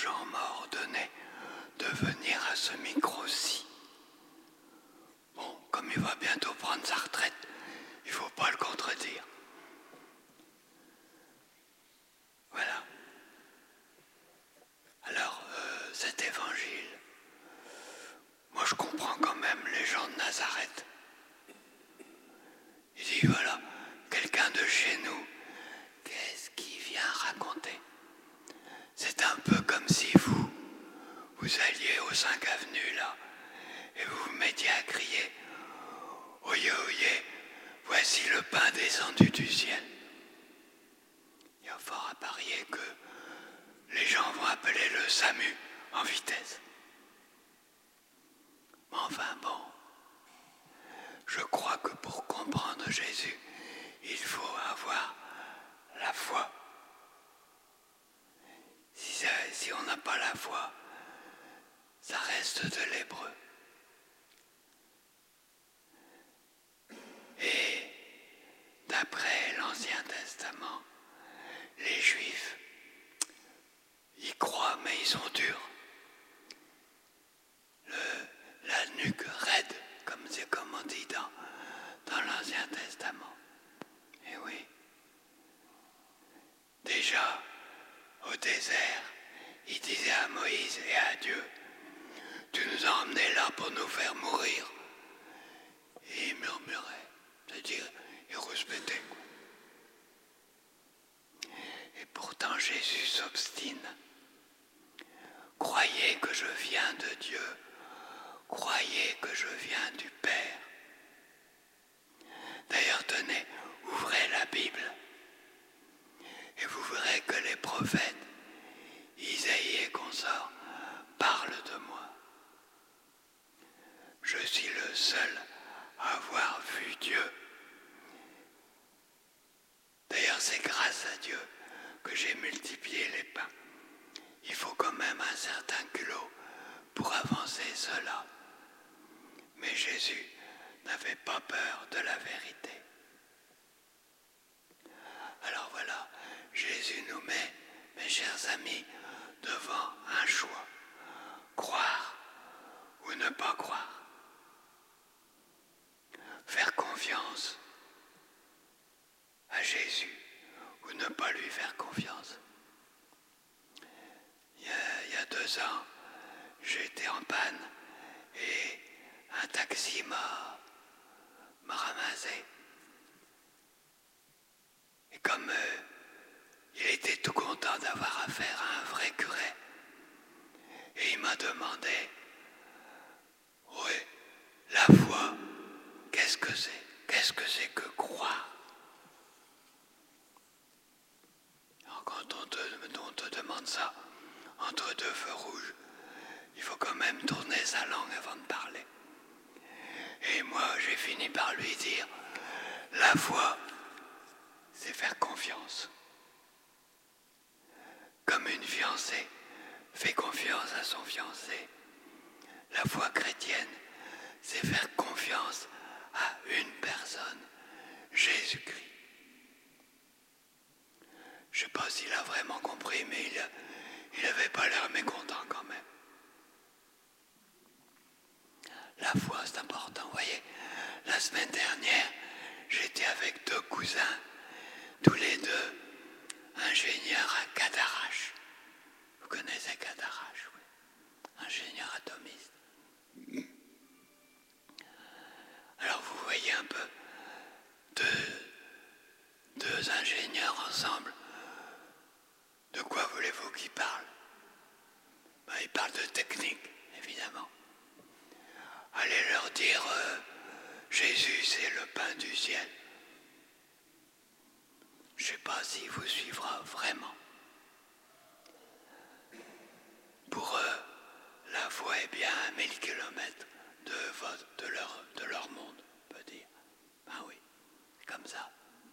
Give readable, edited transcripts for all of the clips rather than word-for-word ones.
Jean m'a ordonné de venir à ce micro-ci. Bon, comme il va bientôt prendre sa retraite, il ne faut pas le contredire. Voilà. Alors, cet évangile, moi je comprends quand même les gens de Nazareth. Il dit, voilà, quelqu'un de chez nous, qu'est-ce qu'il vient raconter? C'est un peu comme si vous alliez aux 5 avenues là, et vous vous mettiez à crier, oyez, oyez, voici le pain descendu du ciel. Il y a fort à parier que les gens vont appeler le SAMU en vitesse. Mais enfin bon, je crois que pour comprendre Jésus, il faut avoir la foi. Si on n'a pas la foi, ça reste de l'hébreu. Et d'après l'Ancien Testament, les Juifs, ils croient mais ils sont durs. La nuque raide, comme on dit dans l'Ancien Testament. Et oui. Déjà, au désert, il disait à Moïse et à Dieu, tu nous as emmenés là pour nous faire mourir. Et il murmurait, c'est-à-dire il rouspétait. Et pourtant Jésus s'obstine. Croyez que je viens de Dieu. Croyez que je viens du Père. D'ailleurs, tenez, ouvrez la Bible. Et vous verrez que les prophètes, Isaïe et consorts, parlent de moi. Je suis le seul à avoir vu Dieu. D'ailleurs, c'est grâce à Dieu que j'ai multiplié les pains. Il faut quand même un certain culot pour avancer cela. Mais Jésus n'avait pas peur de la vérité. Alors voilà, Jésus nous met, mes chers amis, devant un choix. Croire ou ne pas croire. Faire confiance à Jésus ou ne pas lui faire confiance. Il y a 2 ans, j'étais en panne et un taxi m'a ramassé. Et comme il était tout content d'avoir affaire à un vrai curé, et il m'a demandé, oui, la foi, qu'est-ce que c'est? Qu'est-ce que c'est que croire? Alors quand on te demande ça, entre 2 feux rouges, il faut quand même tourner sa langue avant de parler. Et moi, j'ai fini par lui dire, la foi, c'est faire confiance. Comme une fiancée fait confiance à son fiancé, la foi chrétienne, c'est faire confiance à une personne, Jésus-Christ. Je ne sais pas s'il a vraiment compris, mais il n'avait pas l'air mécontent quand même. La foi, c'est important. Vous voyez, la semaine dernière, j'étais avec 2 cousins, tous les 2 ingénieurs à Cadarache. Vous connaissez Cadarache, oui. Ingénieur atomiste. Alors vous voyez un peu, 2 ingénieurs ensemble. De quoi voulez-vous qu'ils parlent? Ils parlent de technique, évidemment. Allez leur dire, Jésus c'est le pain du ciel. Je ne sais pas s'il vous suivra vraiment. Pour eux, la foi est bien à 1000 kilomètres de leur monde, on peut dire. Ben oui, c'est comme ça.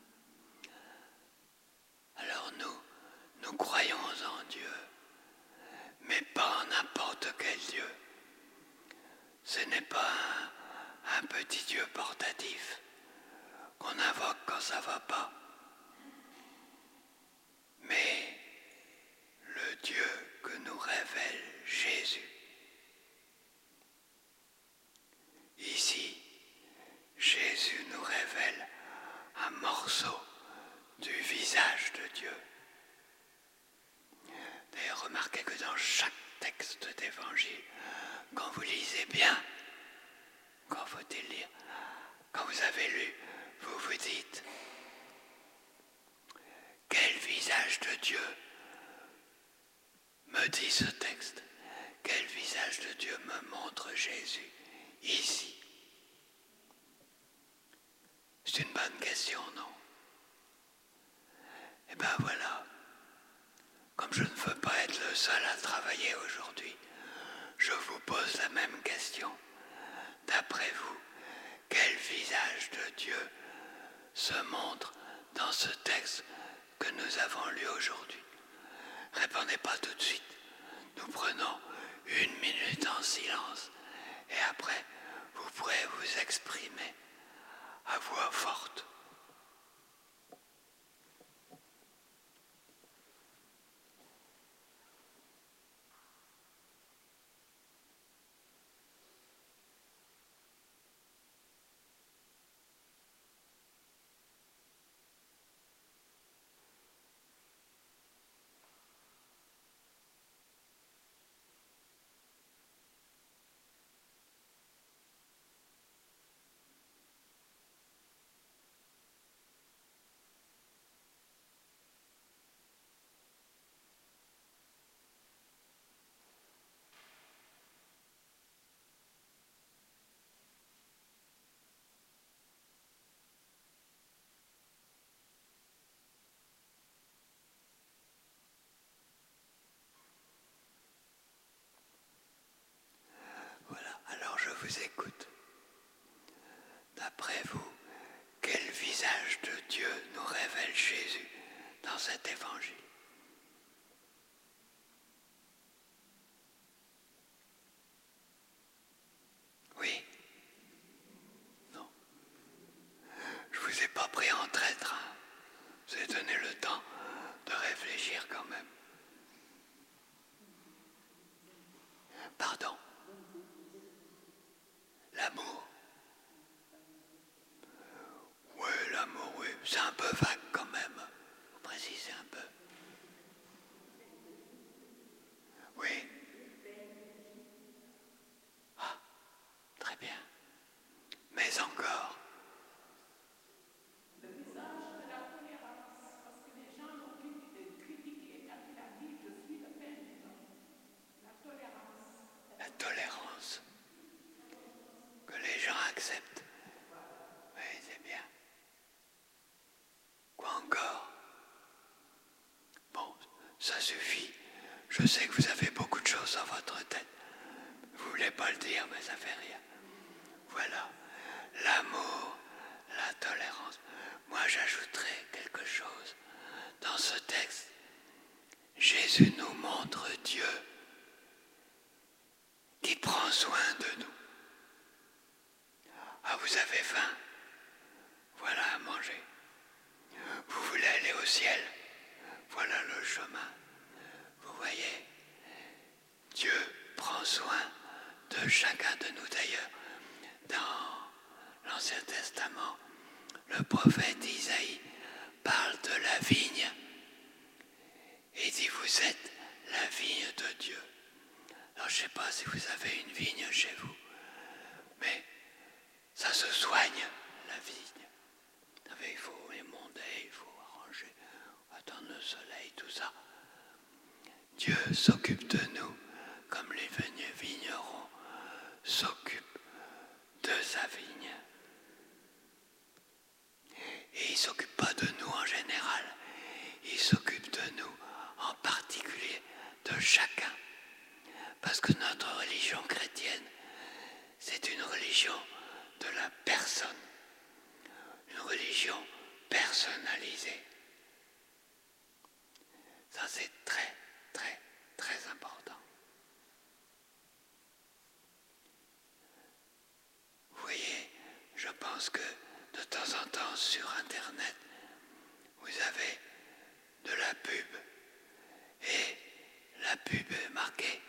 Alors nous croyons en Dieu, mais pas en n'importe quel Dieu. Ce n'est pas un petit Dieu portatif qu'on invoque quand ça ne va pas, mais le Dieu que nous rêvons révèle un morceau du visage de Dieu. D'ailleurs, remarquez que dans chaque texte d'évangile, quand vous lisez bien, quand faut-il lire, quand vous avez lu, vous vous dites « Quel visage de Dieu me dit ce texte? Quel visage de Dieu me montre Jésus ici ?» C'est une bonne question, non? Eh bien voilà, comme je ne veux pas être le seul à travailler aujourd'hui, je vous pose la même question. D'après vous, quel visage de Dieu se montre dans ce texte que nous avons lu aujourd'hui? Répondez pas tout de suite. Nous prenons 1 minute en silence et après, vous pourrez vous exprimer à voix forte. Voilà, alors je vous écoute. D'après vous, quel visage de Dieu nous révèle Jésus dans cet évangile? Oui? Non? Je vous ai pas pris en traître, hein. Je vous ai donné le temps de réfléchir quand même. Pardon? L'amour? Oui, l'amour, oui. C'est un peu vague quand même. Vous précisez un peu. Oui. Ah, très bien. Mais encore. Le message de la tolérance, parce que les gens l'ont critiqué quand il a dit je suis le père du temps. La tolérance. La tolérance. Que les gens acceptent. Oui, c'est bien. Quoi encore? Bon, ça suffit. Je sais que vous avez beaucoup de choses dans votre tête. Vous voulez pas le dire, mais ça fait rien. Voilà. L'amour, la tolérance. Moi, j'ajouterai quelque chose. Dans ce texte, Jésus nous montre Dieu qui prend soin de nous. Ah, vous avez faim? Voilà à manger. Vous voulez aller au ciel? Voilà le chemin. Vous voyez, Dieu prend soin de chacun de nous. D'ailleurs, dans l'Ancien Testament, le prophète Isaïe parle de la vigne et dit vous êtes la vigne de Dieu. Alors je ne sais pas si vous avez une vigne chez vous, mais ça se soigne, la vigne. Vous savez, il faut émonder, il faut arranger, attendre le soleil, tout ça. Dieu s'occupe de nous comme les vignerons s'occupent de sa vigne. Et il ne s'occupe pas de nous en général, il s'occupe de nous en particulier, de chacun. Parce que notre religion chrétienne, c'est une religion de la personne, une religion personnalisée. Ça, c'est très, très, très important. Vous voyez, je pense que de temps en temps sur Internet, vous avez de la pub. Et la pub est marquée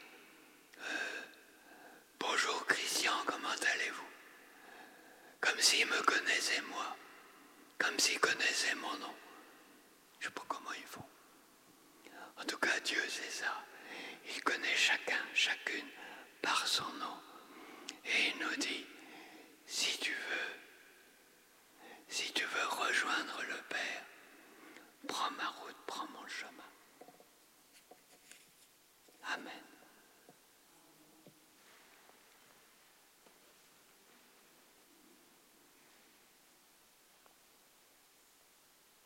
bonjour Christian, comment allez-vous? Comme s'il me connaissait moi. comme s'ils connaissaient mon nom. Je ne sais pas comment ils font. En tout cas, Dieu, c'est ça. Il connaît chacun, chacune, par son nom. Et il nous dit,